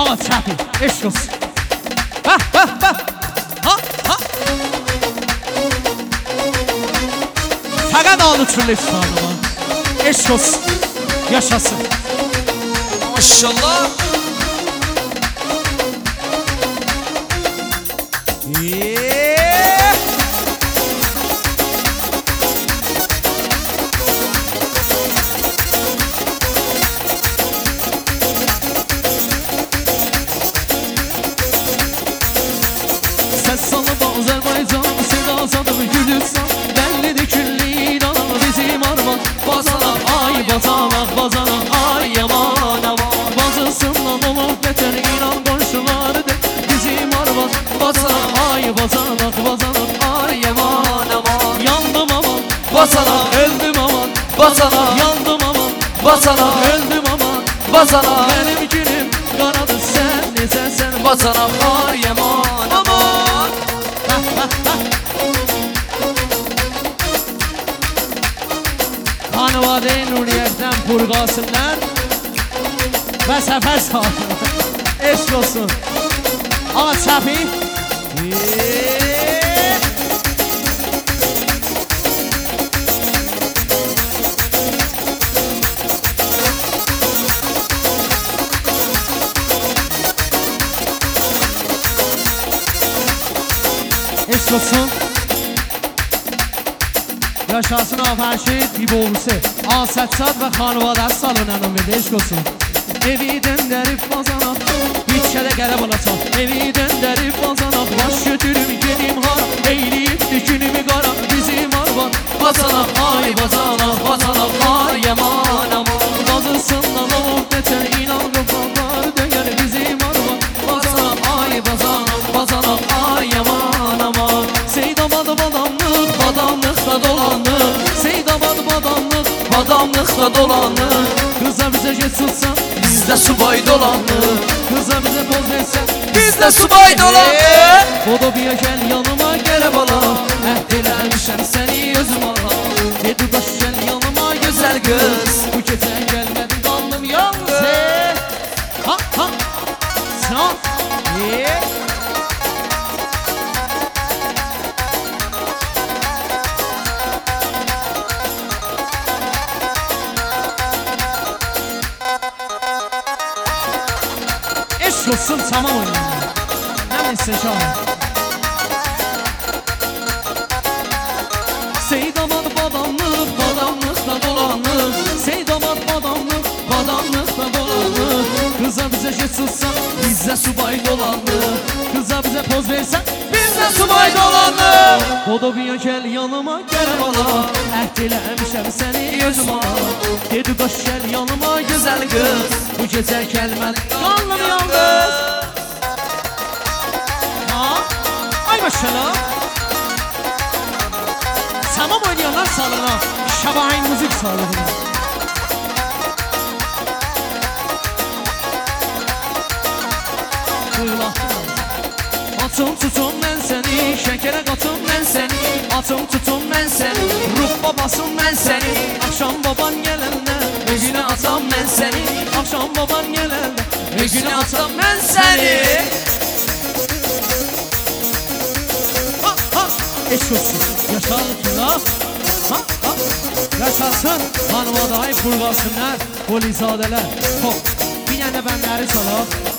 Ağa çəpi, eşq olsun. Ha, ha, ha. Ha, ha. Fəqət alı türlü iftihanıma. Eşq olsun, yaşasın. Maşallah. Ses salıp Azerbaycan, seda sadıp Gürcistan. Bellidir külli İran, bizim arvan. Bazanak, ay bazanak, bazanak, ay yaman aman. Bazısından olup beter İran komşuları de bizim arvan. Bazanak, ay bazanak, bazanak, ay yaman aman. Yandım aman, Bazanak, öldüm aman. bazanak, Yandım aman, bazanak, öldüm aman. bazanak, Benim günüm karadır, sen necəsən? bazanak, ay yaman aman. Xanıvadə Nuriyyətdən Purqasımlar və səfər saatı. Eşq olsun. Ağa çəpi. Eşq olsun. Yaşasın Afərşid İboğlusu, Asədsad və Xanıvadə salınanın bir eşq olsun. Evi döndərib bazanak, bitçədə qərəb alacaq. Evi döndərib bazanak, baş götürüm gedim hara. Eyliyib dükünümü qara, bizim arvan. Bazanak, ay bazanak, bazanak, ay yaman aman. Bazısından olub betər inan qıfranlar döyər bizim arvan. Bazanak, ay bazanak, bazanak, ay yaman aman. Seydabadı badamlıq, badamlıqda dolanır. Seydabadı badamlıq, Badamlıqla dolanır, qıza bizə get tutsan. bizdə subay dolanır, Kıza bize poz versen, bizdə subay dolanır. Bodobiya gel yanıma gel Gələ bala, Əhd eləmişəm səni özüm ala. Dedi baş gel yanıma gözəl qız. Bu gecə gəlmədim qaldım yalnız. Ha ha Sen eşk olsun tamam oynayın. Ne mesaj Seydamat badamlıq, badamlıqda dolanır. Seydamat badamlıq, badamlıqda dolanır. Kıza bize get tutsan, bizdə subay dolanır. Kıza bize poz versen, Bizdə subay dolanır, Bodobiya gel yanıma gel bala. Əhd eləmişəm səni özüm ala. Dedi baş gel yanıma gözəl qız. Bu gecə gəlmədi qaldım yalnız. Ha? Ay maşallah. Tamam oynayanlar salına. Şabahin müzik salına. Atım tutum mən səni, şəkərə qatım mən səni. Atım tutum mən səni, ruh babasım mən səni. Akşam baban gələndə, evine atam mən səni. Akşam baban gələndə, evine atam mən səni. Ha ha, eşk olsun, yaşasın ha. Ha ha, yaşasın. Xanıvaday Purqasımlar, Polizadələr. Hop, bir dənə bəndləri salaq.